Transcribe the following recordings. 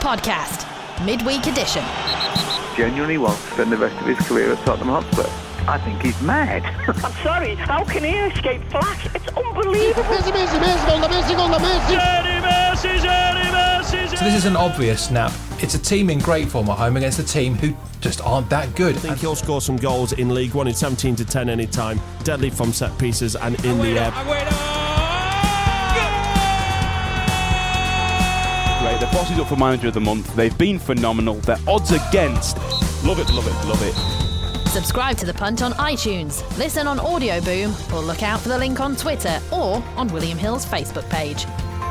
Podcast, midweek edition. Genuinely wants to spend the rest of his career at Tottenham Hotspur. I think he's mad. I'm sorry, how can he escape flash? It's unbelievable. So this is an obvious snap. It's a team in great form at home against a team who just aren't that good. I think he'll score some goals in League One in 17-10 any time. Deadly from set pieces and in the air. Great, the boss is up for Manager of the Month. They've been phenomenal. Their odds against. Love it, love it, love it. Subscribe to The Punt on iTunes, listen on Audio Boom, or look out for the link on Twitter or on William Hill's Facebook page.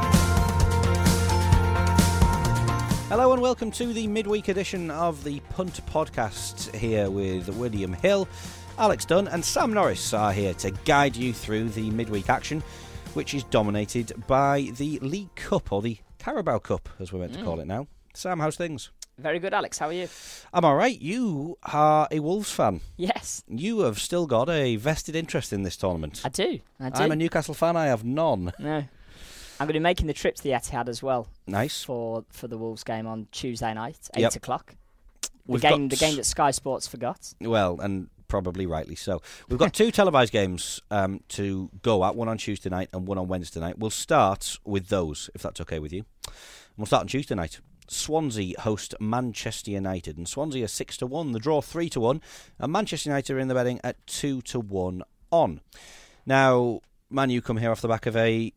Hello and welcome to the midweek edition of the Punt Podcast, here with William Hill, Alex Dunn and Sam Norris are here to guide you through the midweek action, which is dominated by the League Cup, or the Carabao Cup as we're meant to call it now. Sam, how's things? Very good, Alex. How are you? I'm alright. You are a Wolves fan. Yes. You have still got a vested interest in this tournament. I do. I'm a Newcastle fan. I have none. No. I'm going to be making the trip to the Etihad as well. Nice. For the Wolves game on Tuesday night, 8 o'clock. The game that Sky Sports forgot. Well, and probably rightly so. We've got two televised games to go at, one on Tuesday night and one on Wednesday night. We'll start with those, if that's okay with you. And we'll start on Tuesday night. Swansea host Manchester United, and Swansea are 6-1, the draw 3-1, and Manchester United are in the betting at 2-1 on. Now, Man U come here off the back of I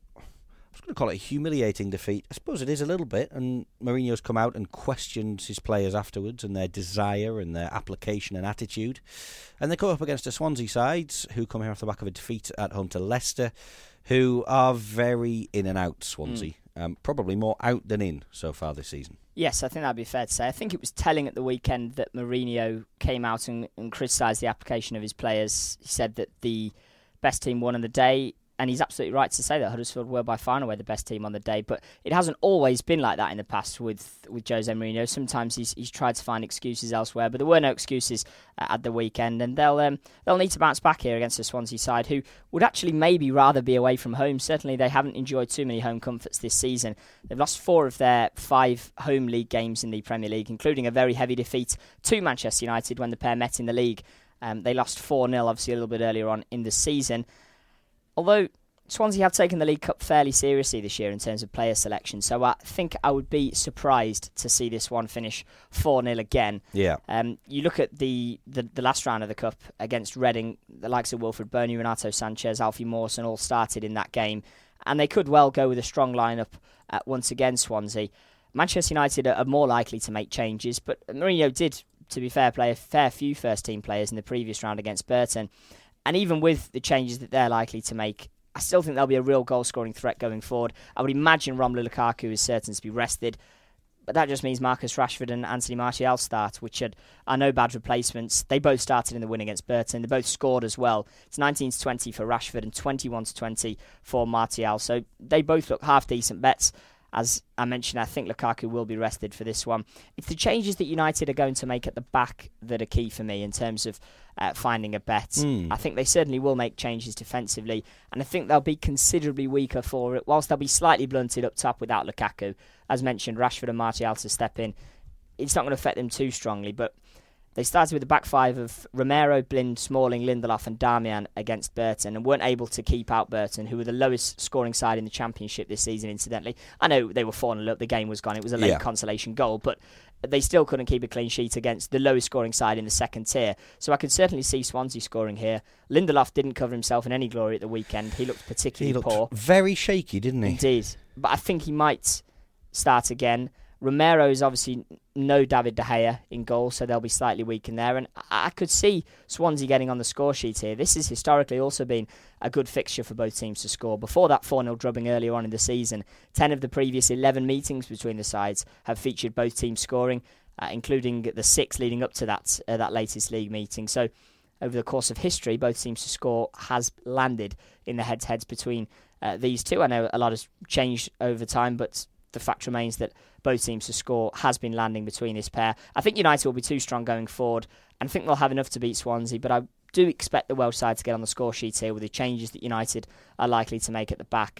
was going to call it a humiliating defeat. I suppose it is a little bit, and Mourinho's come out and questioned his players afterwards and their desire and their application and attitude. And they come up against a Swansea side who come here off the back of a defeat at home to Leicester, who are very in and out, Swansea. Probably more out than in so far this season. Yes, I think that'd be fair to say. I think it was telling at the weekend that Mourinho came out and criticised the application of his players. He said that the best team won on the day, and he's absolutely right to say that. Huddersfield were by far and away the best team on the day, but it hasn't always been like that in the past with Jose Mourinho. Sometimes he's tried to find excuses elsewhere, but there were no excuses at the weekend, and they'll need to bounce back here against the Swansea side, who would actually maybe rather be away from home. Certainly they haven't enjoyed too many home comforts this season. They've lost 4 of their 5 home league games in the Premier League, including a very heavy defeat to Manchester United when the pair met in the league. They lost 4-0, obviously a little bit earlier on in the season. Although Swansea have taken the League Cup fairly seriously this year in terms of player selection, so I think I would be surprised to see this one finish 4-0 again. Yeah. You look at the last round of the Cup against Reading, the likes of Wilfred Burnley, Renato Sanchez, Alfie Mawson all started in that game, and they could well go with a strong lineup once again, Swansea. Manchester United are more likely to make changes, but Mourinho did, to be fair, play a fair few first-team players in the previous round against Burton. And even with the changes that they're likely to make, I still think there'll be a real goal-scoring threat going forward. I would imagine Romelu Lukaku is certain to be rested, but that just means Marcus Rashford and Anthony Martial start, which are no bad replacements. They both started in the win against Burton. They both scored as well. It's 19-20 for Rashford and 21-20 for Martial. So they both look half-decent bets. As I mentioned, I think Lukaku will be rested for this one. It's the changes that United are going to make at the back that are key for me in terms of finding a bet. I think they certainly will make changes defensively, and I think they'll be considerably weaker for it, whilst they'll be slightly blunted up top without Lukaku. As mentioned, Rashford and Martial to step in. It's not going to affect them too strongly, but they started with the back 5 of Romero, Blind, Smalling, Lindelof and Darmian against Burton and weren't able to keep out Burton, who were the lowest scoring side in the Championship this season, incidentally. I know they were 4-0 up, the game was gone, it was a late consolation goal, but they still couldn't keep a clean sheet against the lowest scoring side in the second tier. So I could certainly see Swansea scoring here. Lindelof didn't cover himself in any glory at the weekend. He looked particularly poor. Very shaky, didn't he? Indeed. But I think he might start again. Romero is obviously no David De Gea in goal, so they'll be slightly weak in there. And I could see Swansea getting on the score sheet here. This has historically also been a good fixture for both teams to score. Before that 4-0 drubbing earlier on in the season, 10 of the previous 11 meetings between the sides have featured both teams scoring, including the 6 leading up to that latest league meeting. So over the course of history, both teams to score has landed in the head-to-heads between these two. I know a lot has changed over time, but the fact remains that both teams to score has been landing between this pair. I think United will be too strong going forward, and I think they'll have enough to beat Swansea, but I do expect the Welsh side to get on the score sheet here with the changes that United are likely to make at the back.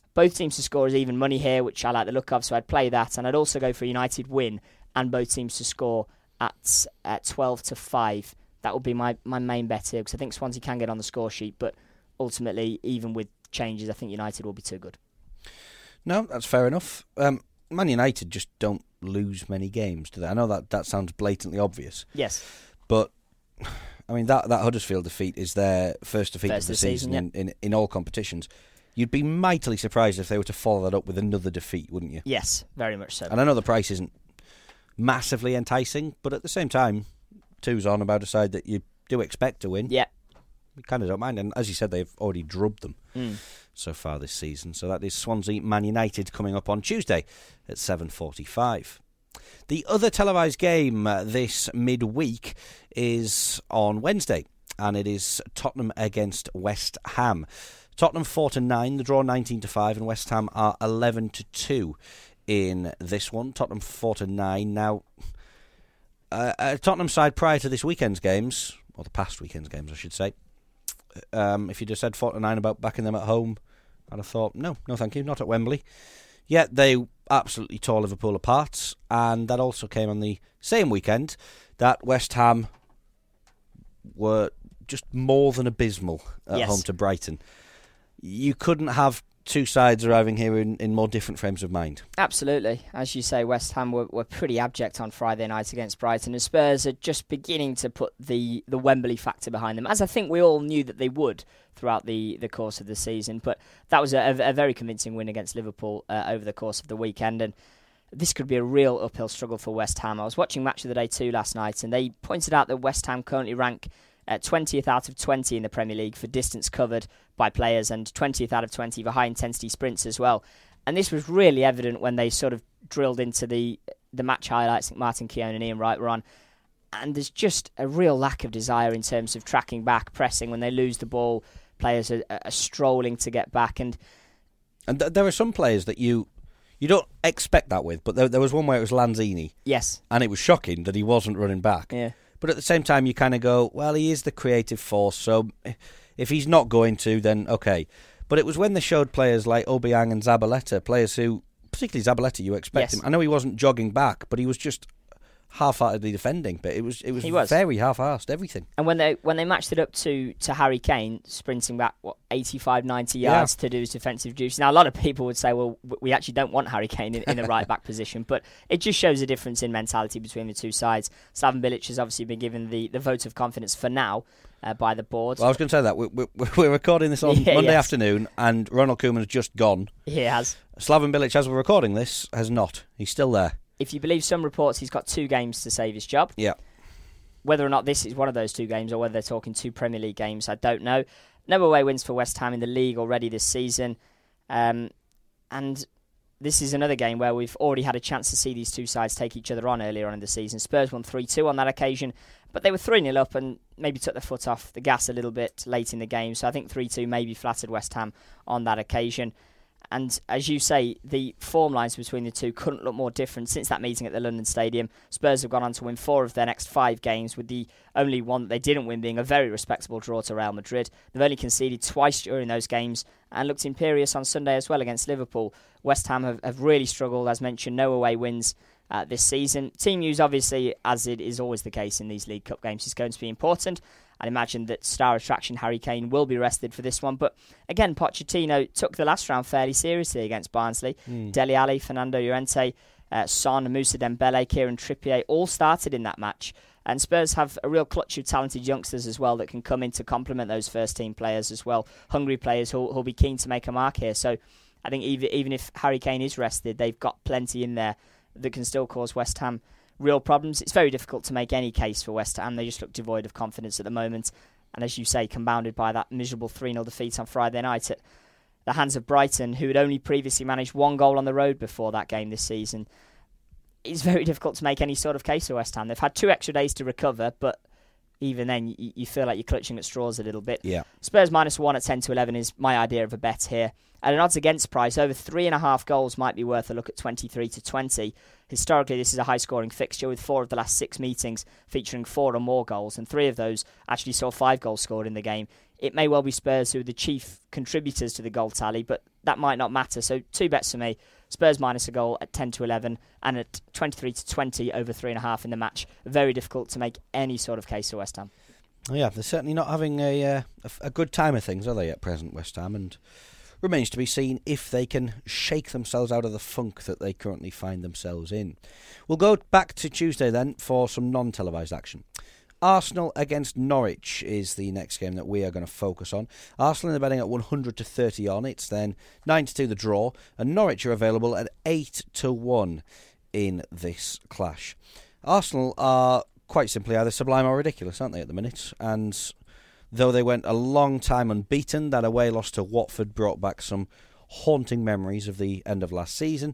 both teams to score is even money here, which I like the look of, so I'd play that. And I'd also go for a United win and both teams to score at 12-5. That would be my main bet here, because I think Swansea can get on the score sheet, but ultimately, even with changes, I think United will be too good. No, that's fair enough. Man United just don't lose many games, do they? I know that sounds blatantly obvious. Yes. But, I mean, that Huddersfield defeat is their first defeat of the season in all competitions. You'd be mightily surprised if they were to follow that up with another defeat, wouldn't you? Yes, very much so. And I know the price isn't massively enticing, but at the same time, 2's on about a side that you do expect to win. Yeah. We kind of don't mind. And as you said, they've already drubbed them so far this season. So that is Swansea Man United coming up on Tuesday at 7:45. The other televised game this midweek is on Wednesday, and it is Tottenham against West Ham. Tottenham 4-9, the draw 19-5, and West Ham are 11-2 in this one. Tottenham 4-9. Now, Tottenham side prior to this weekend's games, or the past weekend's games, I should say, if you'd have said 4-9 about backing them at home, I'd have thought, no thank you, not at Wembley. Yet they absolutely tore Liverpool apart, and that also came on the same weekend that West Ham were just more than abysmal at home to Brighton. You couldn't have two sides arriving here in more different frames of mind. Absolutely. As you say, West Ham were pretty abject on Friday night against Brighton, and Spurs are just beginning to put the Wembley factor behind them, as I think we all knew that they would throughout the course of the season. But that was a very convincing win against Liverpool over the course of the weekend, and this could be a real uphill struggle for West Ham. I was watching Match of the Day 2 last night, and they pointed out that West Ham currently rank 20th out of 20 in the Premier League for distance covered by players, and 20th out of 20 for high-intensity sprints as well. And this was really evident when they sort of drilled into the match highlights that Martin Keown and Ian Wright were on. And there's just a real lack of desire in terms of tracking back, pressing. When they lose the ball, players are strolling to get back. And there are some players that you don't expect that with, but there was one where it was Lanzini. Yes. And it was shocking that he wasn't running back. Yeah. But at the same time, you kind of go, well, he is the creative force, so if he's not going to, then okay. But it was when they showed players like Obiang and Zabaleta, players who, particularly Zabaleta, you expect him. I know he wasn't jogging back, but he was just half-heartedly defending. But it was very half-arsed, everything. And when they matched it up to Harry Kane, sprinting back 85, 90 yards to do his defensive duties. Now, a lot of people would say, well, we actually don't want Harry Kane in the right-back position, but it just shows a difference in mentality between the two sides. Slaven Bilic has obviously been given the vote of confidence for now by the board. Well, I was going to say that. We're recording this on Monday afternoon, and Ronald Koeman has just gone. He has. Slaven Bilic, as we're recording this, has not. He's still there. If you believe some reports, he's got 2 games to save his job. Yeah. Whether or not this is one of those 2 games, or whether they're talking 2 Premier League games, I don't know. No away wins for West Ham in the league already this season. And this is another game where we've already had a chance to see these two sides take each other on earlier on in the season. Spurs won 3-2 on that occasion, but they were 3-0 up and maybe took their foot off the gas a little bit late in the game. So I think 3-2 maybe flattered West Ham on that occasion. And as you say, the form lines between the two couldn't look more different since that meeting at the London Stadium. Spurs have gone on to win 4 of their next 5 games, with the only one that they didn't win being a very respectable draw to Real Madrid. They've only conceded twice during those games and looked imperious on Sunday as well against Liverpool. West Ham have really struggled, as mentioned, no away wins this season. Team news, obviously, as it is always the case in these League Cup games, is going to be important. I imagine that star attraction Harry Kane will be rested for this one. But again, Pochettino took the last round fairly seriously against Barnsley. Dele Alli, Fernando Llorente, Son, Moussa Dembele, Kieran Trippier all started in that match. And Spurs have a real clutch of talented youngsters as well that can come in to complement those first-team players as well. Hungry players who'll be keen to make a mark here. So I think even if Harry Kane is rested, they've got plenty in there that can still cause West Ham real problems. It's very difficult to make any case for West Ham. They just look devoid of confidence at the moment. And as you say, compounded by that miserable 3-0 defeat on Friday night at the hands of Brighton, who had only previously managed 1 goal on the road before that game this season. It's very difficult to make any sort of case for West Ham. They've had 2 extra days to recover, but even then you feel like you're clutching at straws a little bit. Yeah. Spurs -1 at 10 to 11 is my idea of a bet here. At an odds against price, over 3.5 goals might be worth a look at 23 to 20. Historically, this is a high-scoring fixture with 4 of the last 6 meetings featuring 4 or more goals, and 3 of those actually saw 5 goals scored in the game. It may well be Spurs who are the chief contributors to the goal tally, but that might not matter. So 2 bets for me. Spurs minus a goal at 10 to 11 and at 23 to 20 over 3.5 in the match. Very difficult to make any sort of case for West Ham. Yeah, they're certainly not having a good time of things, are they, at present, West Ham? And remains to be seen if they can shake themselves out of the funk that they currently find themselves in. We'll go back to Tuesday then for some non-televised action. Arsenal against Norwich is the next game that we are going to focus on. Arsenal are betting at 100 to 30 on. It's then 9 to 2 the draw, and Norwich are available at 8 to 1 in this clash. Arsenal are quite simply either sublime or ridiculous, aren't they, at the minute? And though they went a long time unbeaten, that away loss to Watford brought back some haunting memories of the end of last season.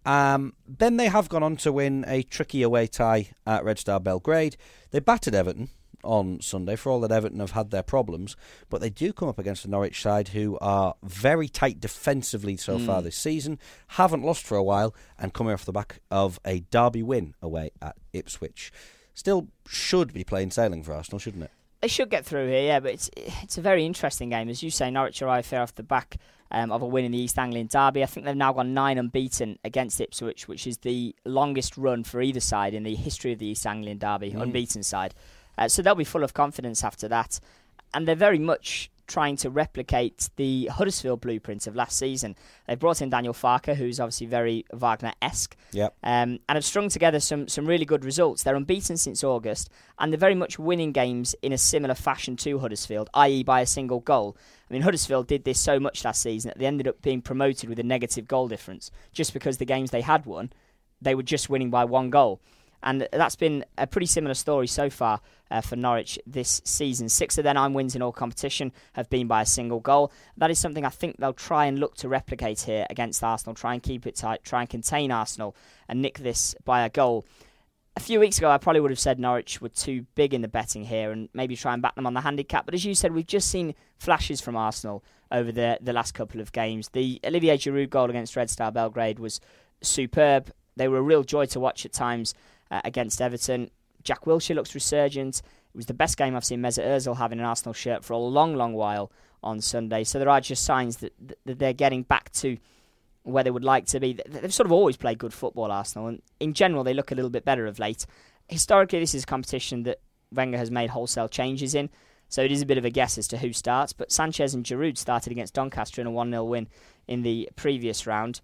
Then they have gone on to win a tricky away tie at Red Star Belgrade. They battered Everton on Sunday, for all that Everton have had their problems, but they do come up against the Norwich side who are very tight defensively so far this season, haven't lost for a while, and coming off the back of a derby win away at Ipswich. Still should be plain sailing for Arsenal, shouldn't it? They should get through here, yeah, but it's a very interesting game. As you say, Norwich arrive fair off the back of a win in the East Anglian derby. I think they've now gone 9 unbeaten against Ipswich, which is the longest run for either side in the history of the East Anglian derby, unbeaten side. So they'll be full of confidence after that. And they're very much trying to replicate the Huddersfield blueprint of last season. They've brought in Daniel Farke, who's obviously very Wagner-esque, and have strung together some really good results. They're unbeaten since August, and they're very much winning games in a similar fashion to Huddersfield, i.e. by a single goal. I mean, Huddersfield did this so much last season that they ended up being promoted with a negative goal difference, just because the games they had won, they were just winning by 1 goal. And that's been a pretty similar story so far for Norwich this season. 6 of their 9 wins in all competition have been by a single goal. That is something I think they'll try and look to replicate here against Arsenal, try and keep it tight, try and contain Arsenal and nick this by a goal. A few weeks ago, I probably would have said Norwich were too big in the betting here and maybe try and back them on the handicap. But as you said, we've just seen flashes from Arsenal over the last couple of games. The Olivier Giroud goal against Red Star Belgrade was superb. They were a real joy to watch at times. Against Everton. Jack Wilshere looks resurgent. It was the best game I've seen Mesut Ozil have in an Arsenal shirt for a long, long while on Sunday. So there are just signs that they're getting back to where they would like to be. They've sort of always played good football, Arsenal, and in general they look a little bit better of late. Historically, this is a competition that Wenger has made wholesale changes in, so it is a bit of a guess as to who starts. But Sanchez and Giroud started against Doncaster in a 1-0 win in the previous round.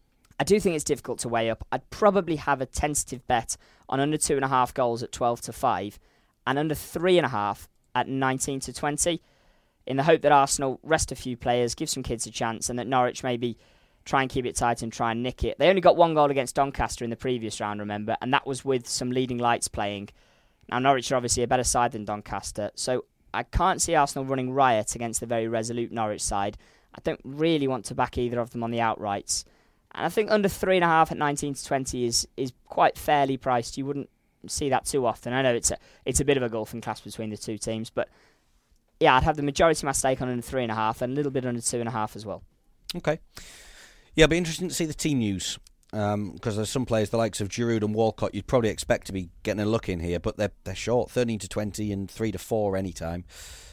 I do think it's difficult to weigh up. I'd probably have a tentative bet on under 2.5 goals at 12 to 5 and under 3.5 at 19 to 20 in the hope that Arsenal rest a few players, give some kids a chance, and that Norwich maybe try and keep it tight and try and nick it. They only got 1 goal against Doncaster in the previous round, remember, and that was with some leading lights playing. Now, Norwich are obviously a better side than Doncaster, so I can't see Arsenal running riot against the very resolute Norwich side. I don't really want to back either of them on the outrights. And I think under 3.5 at 19 to 20 is quite fairly priced. You wouldn't see that too often. I know it's a bit of a golfing clash between the two teams, but yeah, I'd have the majority of my stake on under 3.5 and a little bit under 2.5 as well. Okay. Yeah, it'll be interesting to see the team news because there's some players, the likes of Giroud and Walcott, you'd probably expect to be getting a look in here, but they're short, 13 to 20 and 3 to 4 anytime.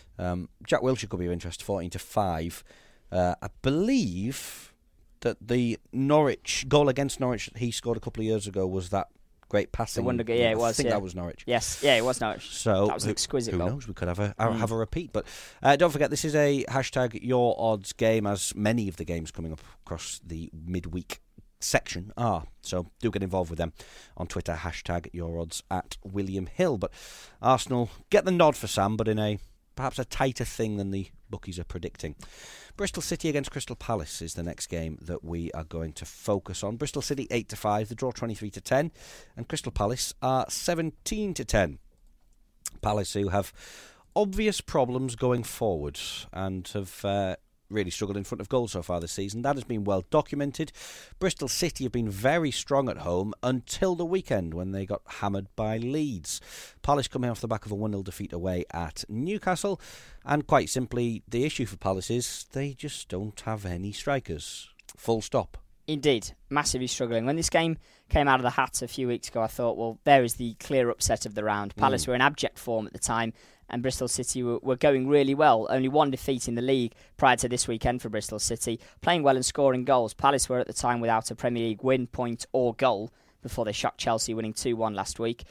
Jack Wilshere could be of interest, 14 to 5. I believe that the Norwich goal against Norwich that he scored a couple of years ago was that great passing. It was. I think that was Norwich. Yes, yeah, it was Norwich. So that was an exquisite goal. Who knows? We could have a repeat. But don't forget, this is a hashtag Your Odds game, as many of the games coming up across the midweek section are. So do get involved with them on Twitter, hashtag Your Odds at William Hill. But Arsenal get the nod for Sam, but in perhaps a tighter thing than the bookies are predicting. Bristol City against Crystal Palace is the next game that we are going to focus on. Bristol City 8 to 5, the draw 23 to 10, and Crystal Palace are 17 to 10. Palace, who have obvious problems going forward and have really struggled in front of goal so far this season. That has been well documented. Bristol City have been very strong at home until the weekend when they got hammered by Leeds. Palace coming off the back of a 1-0 defeat away at Newcastle. And quite simply, the issue for Palace is they just don't have any strikers. Full stop. Indeed, massively struggling. When this game came out of the hat a few weeks ago, I thought, well, there is the clear upset of the round. Palace were in abject form at the time, and Bristol City were going really well. Only one defeat in the league prior to this weekend for Bristol City. Playing well and scoring goals. Palace were at the time without a Premier League win, point or goal before they shocked Chelsea, winning 2-1 last week.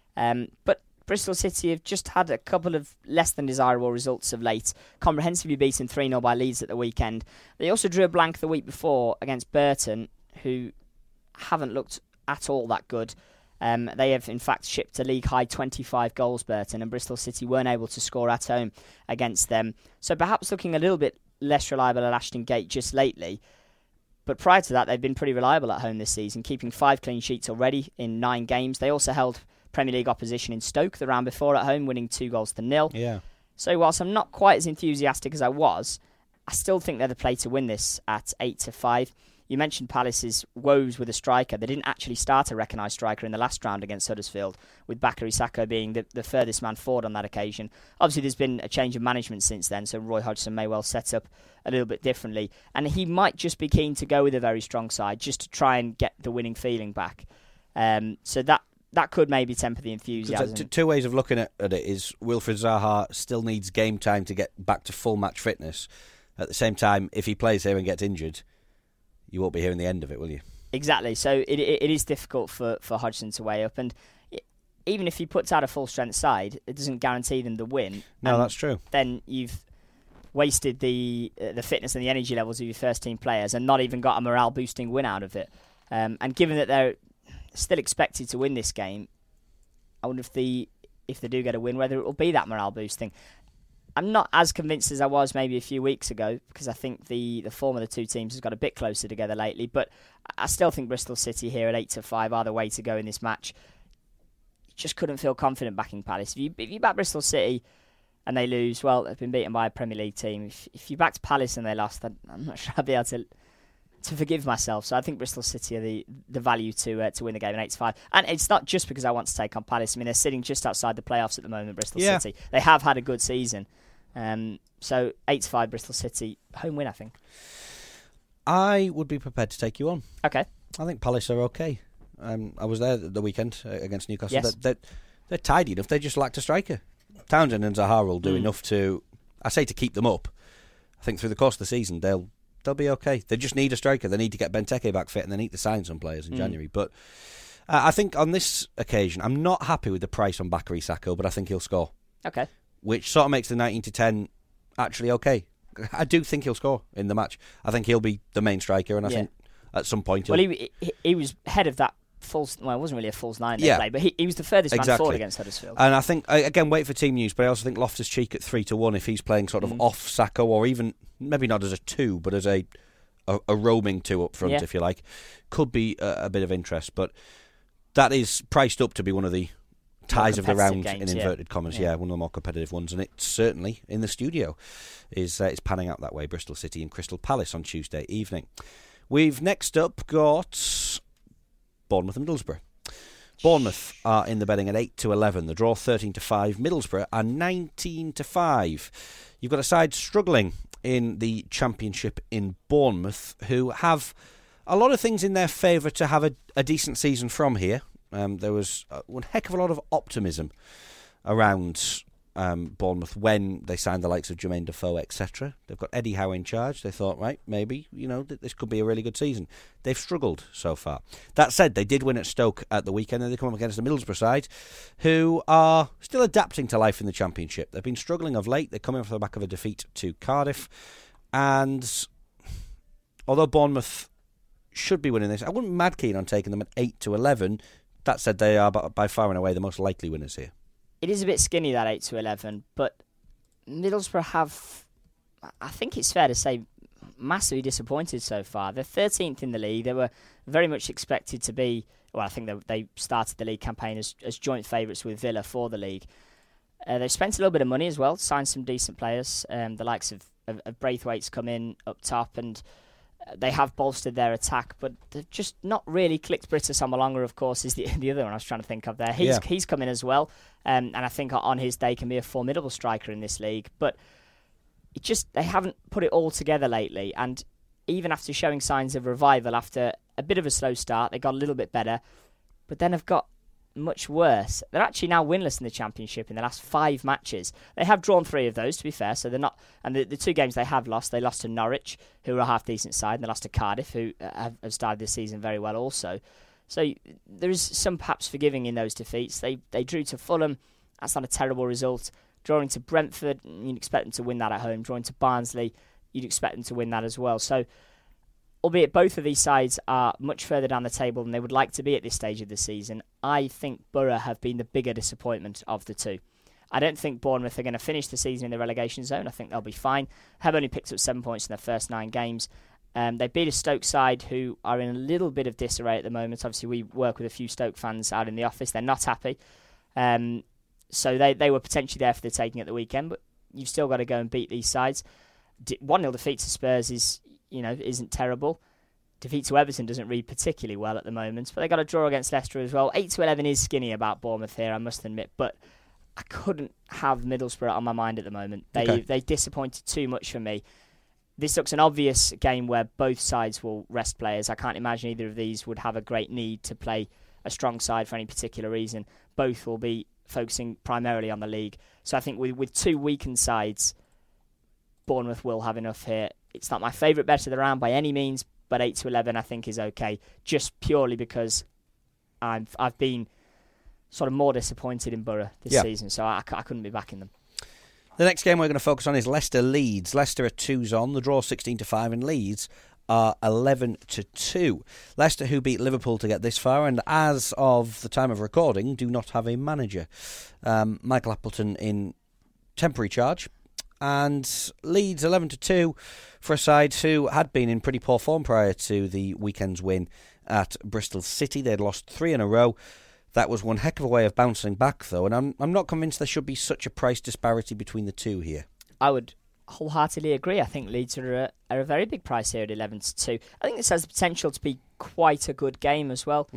But Bristol City have just had a couple of less than desirable results of late. Comprehensively beaten 3-0 by Leeds at the weekend. They also drew a blank the week before against Burton, who haven't looked at all that good. They have, in fact, shipped a league-high 25 goals, Burton, and Bristol City weren't able to score at home against them. So perhaps looking a little bit less reliable at Ashton Gate just lately. But prior to that, they've been pretty reliable at home this season, keeping 5 clean sheets already in 9 games. They also held Premier League opposition in Stoke the round before at home, winning 2-0. Yeah. So whilst I'm not quite as enthusiastic as I was, I still think they're the play to win this at 8-5. You mentioned Palace's woes with a striker. They didn't actually start a recognised striker in the last round against Huddersfield, with Bakary Sakho being the furthest man forward on that occasion. Obviously, there's been a change of management since then, so Roy Hodgson may well set up a little bit differently. And he might just be keen to go with a very strong side, just to try and get the winning feeling back. So that could maybe temper the enthusiasm. So two ways of looking at it is Wilfried Zaha still needs game time to get back to full match fitness. At the same time, if he plays here and gets injured, you won't be hearing the end of it, will you? Exactly. So it is difficult for Hodgson to weigh up. And even if he puts out a full-strength side, it doesn't guarantee them the win. No, that's true. Then you've wasted the fitness and the energy levels of your first-team players and not even got a morale-boosting win out of it. And given that they're still expected to win this game, I wonder if they do get a win, whether it will be that morale-boosting. I'm not as convinced as I was maybe a few weeks ago, because I think the form of the two teams has got a bit closer together lately. But I still think Bristol City here at 8-5 are the way to go in this match. Just couldn't feel confident backing Palace. If you back Bristol City and they lose, well, they've been beaten by a Premier League team. If you backed Palace and they lost, I'm not sure I'd be able to forgive myself. So I think Bristol City are the value to win the game at 8-5. And it's not just because I want to take on Palace. I mean, they're sitting just outside the playoffs at the moment, Bristol City. They have had a good season. So 8-5 Bristol City, home win, I think. I would be prepared to take you on. Okay. I think Palace are okay. I was there the weekend against Newcastle. Yes. They're tidy enough. They just lacked a striker. Townsend and Zaha will do enough to keep them up. I think through the course of the season they'll be okay. They just need a striker. They need to get Benteke back fit, and they need to sign some players in January. But I think on this occasion, I'm not happy with the price on Bakary Sakho, but I think he'll score. Okay. Which sort of makes the 19-10 actually okay. I do think he'll score in the match. I think he'll be the main striker, and I think at some point he was head of that false. Well, it wasn't really a false 9 they played, but he was the furthest man forward against Huddersfield. And I think, again, wait for team news, but I also think Loftus-Cheek at 3-1, if he's playing sort of off Sakho, or even maybe not as a 2, but as a roaming 2 up front, if you like, could be a bit of interest. But that is priced up to be one of the ties of the round games, in inverted commas. One of the more competitive ones, and it certainly in the studio is panning out that way. Bristol City and Crystal Palace on Tuesday evening. We've next up got Bournemouth and Middlesbrough. Bournemouth are in the betting at 8-11. The draw 13-5. Middlesbrough are 19-5. You've got a side struggling in the Championship in Bournemouth, who have a lot of things in their favour to have a decent season from here. There was one heck of a lot of optimism around Bournemouth when they signed the likes of Jermaine Defoe, etc. They've got Eddie Howe in charge. They thought, right, maybe, this could be a really good season. They've struggled so far. That said, they did win at Stoke at the weekend, and they come up against the Middlesbrough side, who are still adapting to life in the Championship. They've been struggling of late. They're coming off the back of a defeat to Cardiff. And although Bournemouth should be winning this, I wouldn't be mad keen on taking them at 8-11. That said, they are by far and away the most likely winners here. It is a bit skinny, that 8-11, but Middlesbrough have, I think it's fair to say, massively disappointed so far. They're 13th in the league. They were very much expected to be, well, I think they started the league campaign as joint favourites with Villa for the league. They've spent a little bit of money as well, signed some decent players, the likes of of Braithwaite's come in up top, and they have bolstered their attack, but they've just not really clicked. Britta Somolonga, of course, is the other one I was trying to think of there. He's come in as well, and I think on his day can be a formidable striker in this league, but they haven't put it all together lately, and even after showing signs of revival after a bit of a slow start, they got a little bit better, but then have got much worse. They're actually now winless in the Championship in the last 5 matches. They have drawn 3 of those, to be fair, so they're not. And the 2 games they lost to Norwich, who are a half-decent side, and they lost to Cardiff, who have started this season very well also. So there is some perhaps forgiving in those defeats. They drew to Fulham, that's not a terrible result. Drawing to Brentford, you'd expect them to win that at home. Drawing to Barnsley, you'd expect them to win that as well. So, albeit both of these sides are much further down the table than they would like to be at this stage of the season, I think Borough have been the bigger disappointment of the 2. I don't think Bournemouth are going to finish the season in the relegation zone. I think they'll be fine. Have only picked up 7 points in their first 9 games. They beat a Stoke side who are in a little bit of disarray at the moment. Obviously, we work with a few Stoke fans out in the office. They're not happy. So they were potentially there for the taking at the weekend, but you've still got to go and beat these sides. 1-0 defeat to Spurs isn't terrible. Defeat to Everton doesn't read particularly well at the moment, but they got a draw against Leicester as well. 8-11 is skinny about Bournemouth here, I must admit, but I couldn't have Middlesbrough on my mind at the moment. They disappointed too much for me. This looks an obvious game where both sides will rest players. I can't imagine either of these would have a great need to play a strong side for any particular reason. Both will be focusing primarily on the league. So I think with 2 weakened sides, Bournemouth will have enough here. It's not my favourite bet of the round by any means, but 8-11 I think is okay, just purely because I've been sort of more disappointed in Borough this season, so I couldn't be backing them. The next game we're going to focus on is Leicester-Leeds. Leicester are 2s on, the draw 16-5, and Leeds are 11-2. Leicester, who beat Liverpool to get this far, and as of the time of recording, do not have a manager. Michael Appleton in temporary charge. And Leeds 11-2 for a side who had been in pretty poor form prior to the weekend's win at Bristol City. They'd lost 3 in a row. That was one heck of a way of bouncing back, though, and I'm not convinced there should be such a price disparity between the 2 here. I would wholeheartedly agree. I think Leeds are a very big price here at 11-2. I think this has the potential to be quite a good game as well.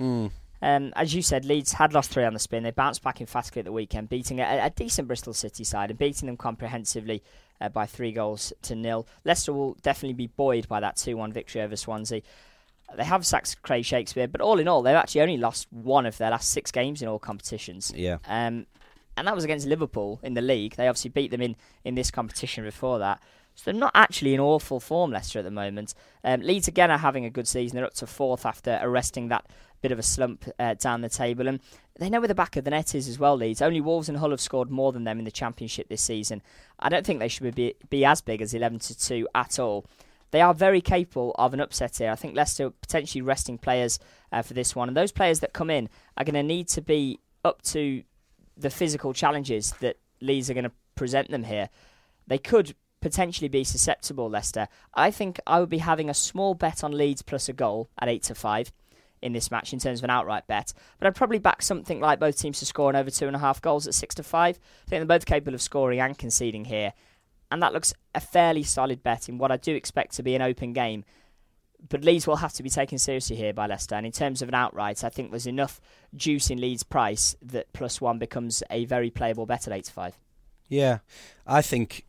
As you said, Leeds had lost 3 on the spin. They bounced back emphatically at the weekend, beating a decent Bristol City side and beating them comprehensively by 3-0. Leicester will definitely be buoyed by that 2-1 victory over Swansea. They have sacked Craig Shakespeare, but all in all, they've actually only lost 1 of their last 6 games in all competitions. Yeah. And that was against Liverpool in the league. They obviously beat them in this competition before that. So they're not actually in awful form, Leicester, at the moment. Leeds, again, are having a good season. They're up to 4th after arresting that bit of a slump down the table. And they know where the back of the net is as well, Leeds. Only Wolves and Hull have scored more than them in the Championship this season. I don't think they should be as big as 11-2 at all. They are very capable of an upset here. I think Leicester potentially resting players for this one. And those players that come in are going to need to be up to the physical challenges that Leeds are going to present them here. They could potentially be susceptible, Leicester. I think I would be having a small bet on Leeds plus a goal at 8-5 in this match in terms of an outright bet. But I'd probably back something like both teams to score over 2.5 goals at 6-5. I think they're both capable of scoring and conceding here. And that looks a fairly solid bet in what I do expect to be an open game. But Leeds will have to be taken seriously here by Leicester. And in terms of an outright, I think there's enough juice in Leeds' price that +1 becomes a very playable bet at 8-5. Yeah, I think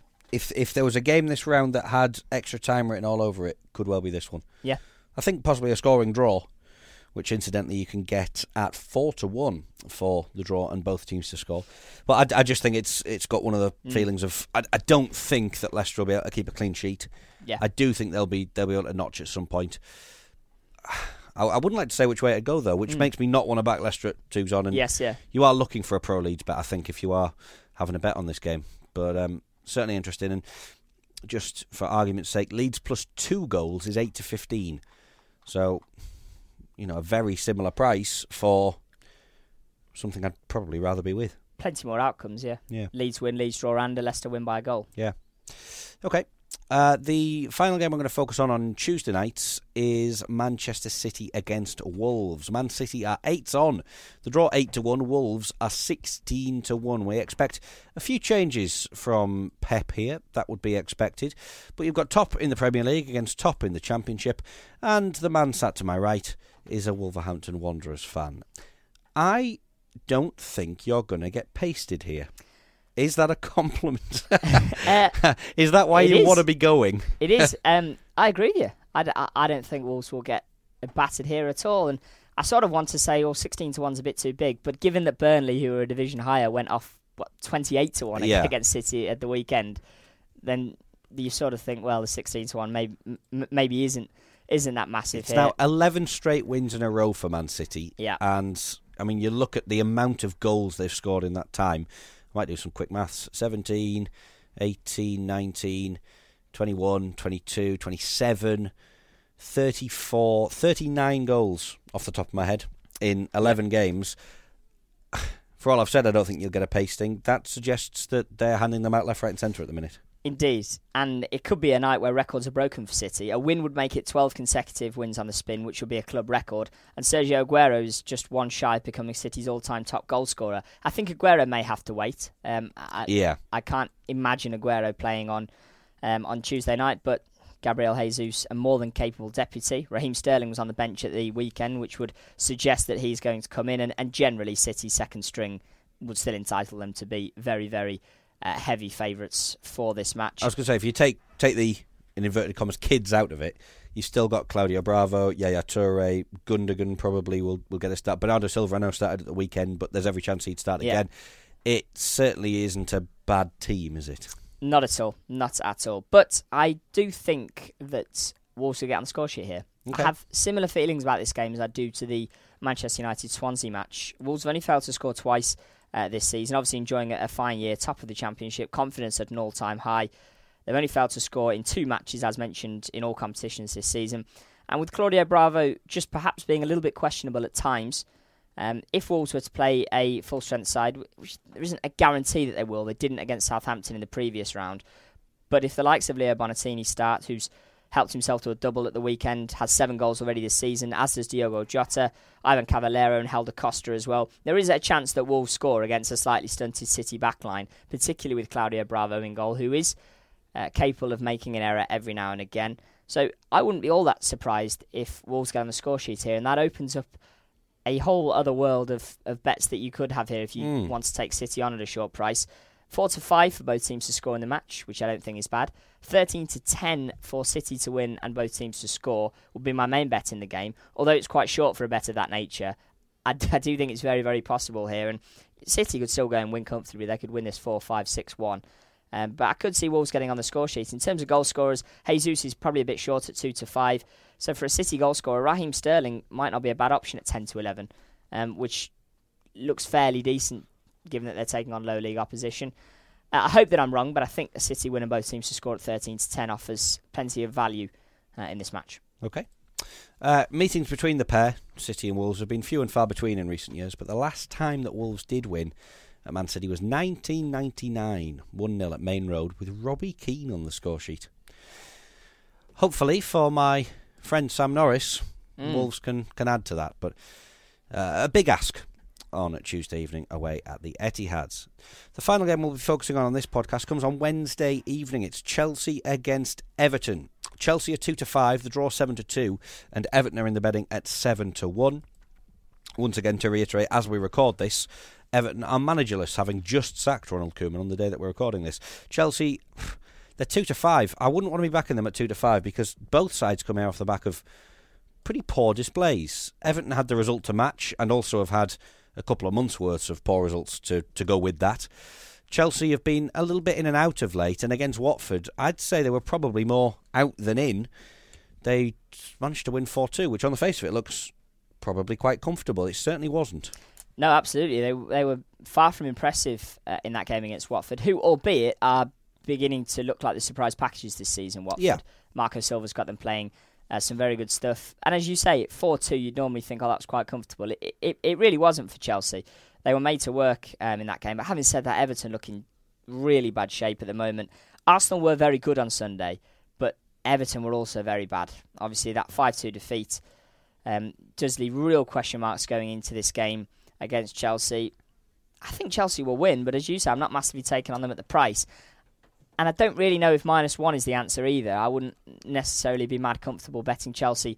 if there was a game this round that had extra time written all over it, could well be this one. Yeah. I think possibly a scoring draw, which incidentally you can get at 4-1 for the draw and both teams to score. But I just think it's got one of the feelings of I don't think that Leicester will be able to keep a clean sheet. Yeah. I do think they'll be able to notch at some point. I wouldn't like to say which way to go though, which makes me not want to back Leicester at 2s on. And yes, yeah. You are looking for a pro Leeds bet, I think, if you are having a bet on this game. But certainly interesting. And just for argument's sake, Leeds plus 2 goals is 8-15. So, a very similar price for something I'd probably rather be with. Plenty more outcomes, yeah. Leeds win, Leeds draw, and a Leicester win by a goal. Yeah. Okay. The final game I'm going to focus on Tuesday nights is Manchester City against Wolves. Man City are 8-on. The draw 8-1. Wolves are 16-1. We expect a few changes from Pep here. That would be expected. But you've got top in the Premier League against top in the Championship. And the man sat to my right is a Wolverhampton Wanderers fan. I don't think you're going to get pasted here. Is that a compliment? Is that why you want to be going? It is. I agree with you. I don't think Wolves will get battered here at all. And I sort of want to say, 16-1's a bit too big. But given that Burnley, who are a division higher, went off 28-1 against City at the weekend, then you sort of think, well, the 16-1 maybe isn't that massive. It's here. Now 11 straight wins in a row for Man City. Yeah. And I mean, you look at the amount of goals they've scored in that time. I might do some quick maths. 17, 18, 19, 21, 22, 27, 34, 39 goals off the top of my head in 11 games. For all I've said, I don't think you'll get a pasting. That suggests that they're handing them out left, right and centre at the minute. Indeed, and it could be a night where records are broken for City. A win would make it 12 consecutive wins on the spin, which would be a club record, and Sergio Aguero is just one shy of becoming City's all-time top goal scorer. I think Aguero may have to wait. I can't imagine Aguero playing on Tuesday night, but Gabriel Jesus, a more than capable deputy. Raheem Sterling was on the bench at the weekend, which would suggest that he's going to come in, and generally City's second string would still entitle them to be very, very heavy favourites for this match. I was going to say, if you take the, in inverted commas, kids out of it, you've still got Claudio Bravo, Yaya Toure, Gundogan probably will get a start. Bernardo Silva, I know, started at the weekend, but there's every chance he'd start again. It certainly isn't a bad team, is it? Not at all. Not at all. But I do think that Wolves will get on the score sheet here. Okay. I have similar feelings about this game as I do to the Manchester United-Swansea match. Wolves have only failed to score twice this season, obviously enjoying a fine year, top of the Championship, confidence at an all-time high. They've only failed to score in 2 matches, as mentioned, in all competitions this season. And with Claudio Bravo just perhaps being a little bit questionable at times, if Wolves were to play a full-strength side, which there isn't a guarantee that they will, they didn't against Southampton in the previous round, but if the likes of Leo Bonatini start, who's helped himself to a double at the weekend, has 7 goals already this season, as does Diogo Jota, Ivan Cavallero and Helder Costa as well. There is a chance that Wolves score against a slightly stunted City backline, particularly with Claudio Bravo in goal, who is capable of making an error every now and again. So I wouldn't be all that surprised if Wolves get on the score sheet here, and that opens up a whole other world of bets that you could have here if you want to take City on at a short price. 4-5 for both teams to score in the match, which I don't think is bad. 13-10 for City to win and both teams to score would be my main bet in the game. Although it's quite short for a bet of that nature, I do think it's very, very possible here. And City could still go and win comfortably. They could win this 4-5, 6-1. But I could see Wolves getting on the score sheet. In terms of goal scorers, Jesus is probably a bit short at 2-5. So for a City goal scorer, Raheem Sterling might not be a bad option at 10-11, which looks fairly decent given that they're taking on low league opposition. I hope that I'm wrong, but I think the City win and both teams to score at 13-10 offers plenty of value in this match. Okay. Meetings between the pair, City and Wolves, have been few and far between in recent years, but the last time that Wolves did win at Man City was 1999, 1-0 at Main Road, with Robbie Keane on the score sheet. Hopefully, for my friend Sam Norris, Wolves can add to that, but a big ask on Tuesday evening away at the Etihad. The final game we'll be focusing on this podcast comes on Wednesday evening. It's Chelsea against Everton. Chelsea are 2-5, the draw 7-2, and Everton are in the betting at 7-1. Once again, to reiterate, as we record this, Everton are managerless, having just sacked Ronald Koeman on the day that we're recording this. Chelsea, they're 2-5. I wouldn't want to be backing them at 2-5 because both sides come here off the back of pretty poor displays. Everton had the result to match and also have had a couple of months' worth of poor results to go with that. Chelsea have been a little bit in and out of late, and against Watford, I'd say they were probably more out than in. They managed to win 4-2, which on the face of it looks probably quite comfortable. It certainly wasn't. No, absolutely. They were far from impressive in that game against Watford, who, albeit, are beginning to look like the surprise packages this season, Watford. Yeah. Marco Silva's got them playing some very good stuff. And as you say, at 4-2, you'd normally think, oh, that was quite comfortable. It really wasn't for Chelsea. They were made to work in that game. But having said that, Everton look in really bad shape at the moment. Arsenal were very good on Sunday, but Everton were also very bad. Obviously, that 5-2 defeat does leave real question marks going into this game against Chelsea. I think Chelsea will win, but as you say, I'm not massively taking on them at the price. And I don't really know if -1 is the answer either. I wouldn't necessarily be mad comfortable betting Chelsea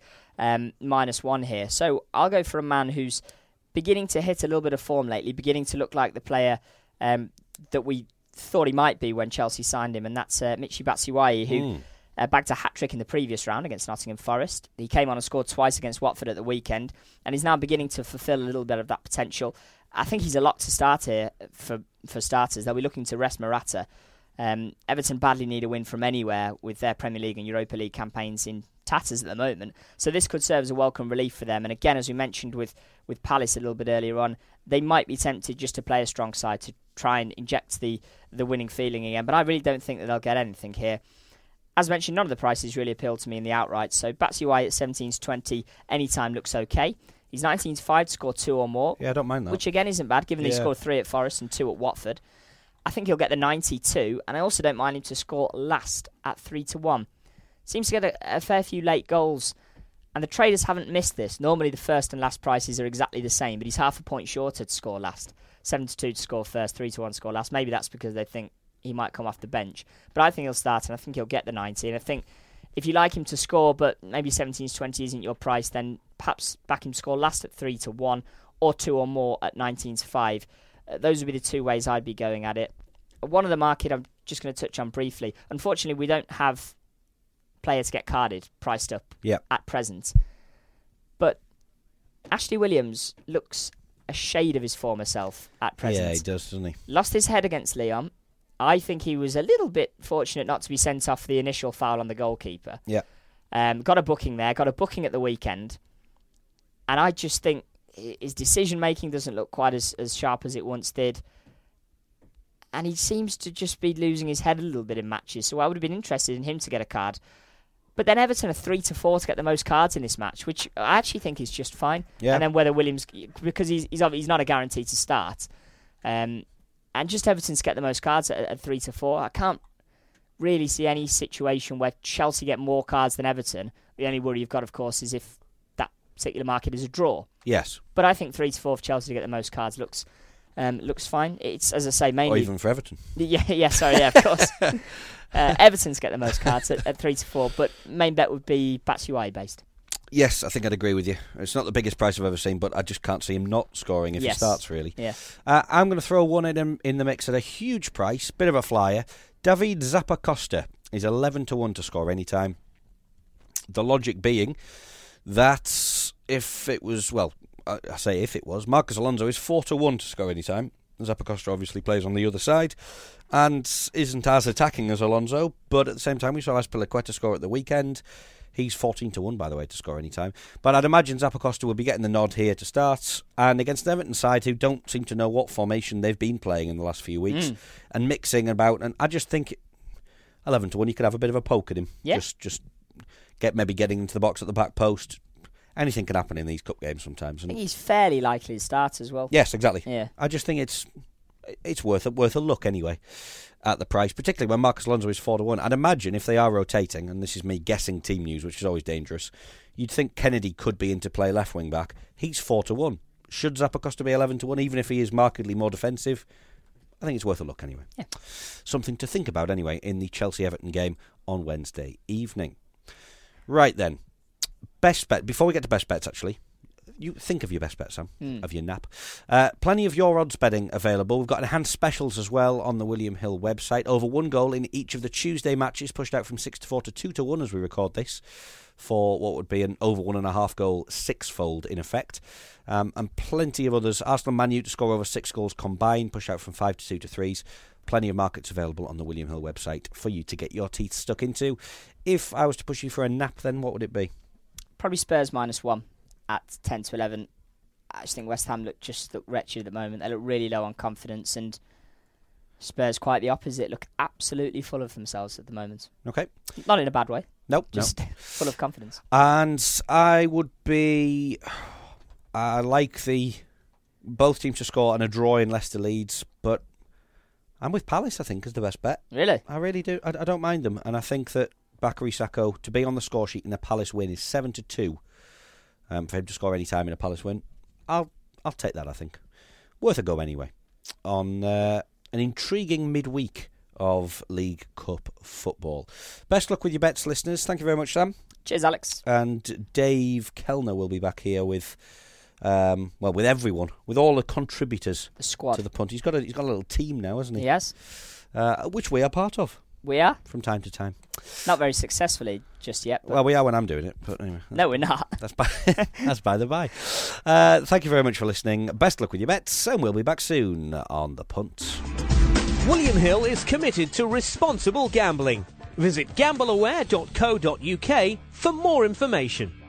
-1 here. So I'll go for a man who's beginning to hit a little bit of form lately, beginning to look like the player that we thought he might be when Chelsea signed him, and that's Michy Batshuayi, who bagged a hat-trick in the previous round against Nottingham Forest. He came on and scored twice against Watford at the weekend, and he's now beginning to fulfil a little bit of that potential. I think he's a lot to start here for starters. They'll be looking to rest Morata. Everton badly need a win from anywhere with their Premier League and Europa League campaigns in tatters at the moment. So this could serve as a welcome relief for them. And again, as we mentioned with Palace a little bit earlier on, they might be tempted just to play a strong side to try and inject the winning feeling again. But I really don't think that they'll get anything here. As mentioned, none of the prices really appeal to me in the outright. So Batshuayi at 17-20 anytime looks okay. He's 19-5 to score 2 or more. Yeah, I don't mind that. Which again isn't bad, given he scored 3 at Forest and 2 at Watford. I think he'll get the 92, and I also don't mind him to score last at 3-1. Seems to get a fair few late goals, and the traders haven't missed this. Normally the first and last prices are exactly the same, but he's half a point shorter to score last. 7-2 to score first, 3-1 to score last. Maybe that's because they think he might come off the bench. But I think he'll start, and I think he'll get the 90. And I think if you like him to score, but maybe 17-20 isn't your price, then perhaps back him to score last at 3-1 or 2 or more at 19-5. Those would be the two ways I'd be going at it. One of the market I'm just going to touch on briefly. Unfortunately, we don't have players get carded, priced up at present. But Ashley Williams looks a shade of his former self at present. Yeah, he does, doesn't he? Lost his head against Lyon. I think he was a little bit fortunate not to be sent off the initial foul on the goalkeeper. Yeah. Got a booking there, got a booking at the weekend. And I just think his decision-making doesn't look quite as sharp as it once did. And he seems to just be losing his head a little bit in matches. So I would have been interested in him to get a card. But then Everton are 3-4 to get the most cards in this match, which I actually think is just fine. Yeah. And then whether Williams, because he's not a guarantee to start, and just Everton to get the most cards at 3-4. I can't really see any situation where Chelsea get more cards than Everton. The only worry you've got, of course, is if that particular market is a draw. Yes. But I think 3-4 for Chelsea to get the most cards looks fine. It's, as I say, mainly... Or even for Everton. Of course. Everton's get the most cards at 3-4, but main bet would be Batshuayi based. Yes, I think I'd agree with you. It's not the biggest price I've ever seen, but I just can't see him not scoring if he starts, really. Yeah. I'm going to throw one in the mix at a huge price, bit of a flyer. David Zappacosta is 11-1 to score anytime. The logic being that if it was, Marcos Alonso is 4-1 to score anytime. Zappacosta obviously plays on the other side and isn't as attacking as Alonso, but at the same time we saw Azpilicueta score at the weekend. He's 14-1, by the way, to score any time. But I'd imagine Zappacosta will be getting the nod here to start. And against the Everton side, who don't seem to know what formation they've been playing in the last few weeks and mixing about. And I just think 11-1, you could have a bit of a poke at him. Yeah. Just maybe getting into the box at the back post. Anything can happen in these cup games sometimes. I think he's fairly likely to start as well. Yes, exactly. Yeah. I just think it's worth a look anyway at the price, particularly when Marcos Alonso is 4-1. I'd imagine if they are rotating, and this is me guessing team news, which is always dangerous, you'd think Kennedy could be into play left wing back. He's 4-1. Should Zappacosta be 11-1, even if he is markedly more defensive? I think it's worth a look anyway. Yeah. Something to think about anyway in the Chelsea-Everton game on Wednesday evening. Right then, best bet. Before we get to best bets, actually, you think of your best bet, Sam, of your nap. Plenty of your odds betting available. We've got enhanced specials as well on the William Hill website. Over 1 goal in each of the Tuesday matches, pushed out from 6-4 to 2-1 as we record this, for what would be an over 1.5 goal six-fold in effect. And plenty of others. Arsenal Man U to score over 6 goals combined, pushed out from 5-2 to 3s. Plenty of markets available on the William Hill website for you to get your teeth stuck into. If I was to push you for a nap, then what would it be? Probably Spurs -1 at 10-11. I just think West Ham look wretched at the moment. They look really low on confidence, and Spurs quite the opposite. Look absolutely full of themselves at the moment. Okay. Not in a bad way. Nope. Just full of confidence. And I like both teams to score and a draw in Leicester Leeds, but I'm with Palace, I think, is the best bet. Really? I really do. I don't mind them. And I think that Bakary Sakho, to be on the score sheet in a Palace win, is 7-2. For him to score any time in a Palace win, I'll take that, I think. Worth a go anyway. On an intriguing midweek of League Cup football. Best luck with your bets, listeners. Thank you very much, Sam. Cheers, Alex. And Dave Kellner will be back here with, with everyone, with all the contributors, the squad to the punt. He's got a little team now, hasn't he? Yes. Which we are part of. We are? From time to time. Not very successfully just yet. Well, we are when I'm doing it. But anyway, no, we're not. That's by the by. Thank you very much for listening. Best luck with your bets, and we'll be back soon on The Punt. William Hill is committed to responsible gambling. Visit gambleaware.co.uk for more information.